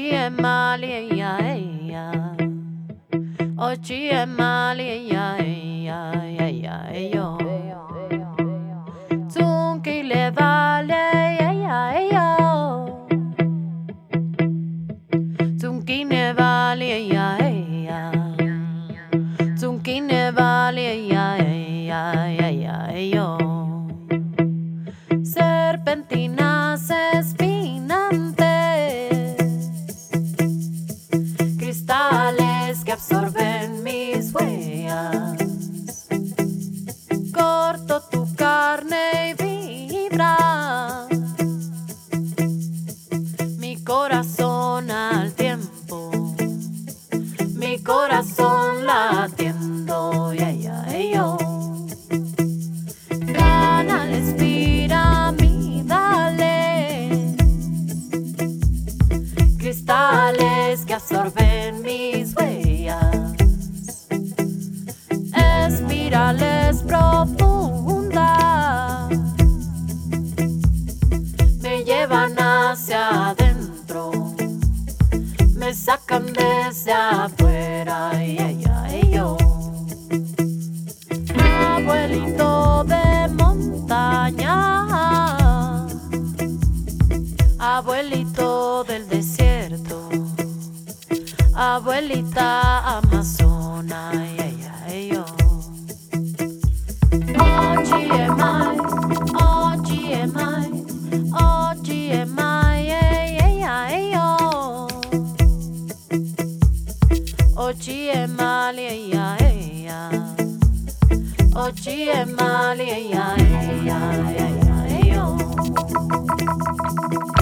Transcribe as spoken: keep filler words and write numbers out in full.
Oggi è male, ya, ya. Oggi è male, ya, ya, ya, ya, yo. Zunchi le vale, ya, ya, yo. Zunchi ne vale, ya, ya. Zunchi ne vale, ya, ya, ya, ya, yo. Serpentinas espinantes, cristales que absorben mis huellas. Corto tu carne y vibra mi corazón al tiempo, mi corazón latiendo, ya, ya, yo. Canales piramidales, cristales que absorben mis huellas, espirales profundas me llevan hacia adentro, me sacan desde afuera, ay, ay, ay, yo. Abuelito de montaña, abuelito del desierto, abuelita amazona, ay, ay, ay, yo. Oggi è mai, oggi è mai, oggi è mai, ay, ay, ay, yo. Oggi è male, ay, ay, ay. Oggi è male, ay, ay, ay, ay, ay, yo.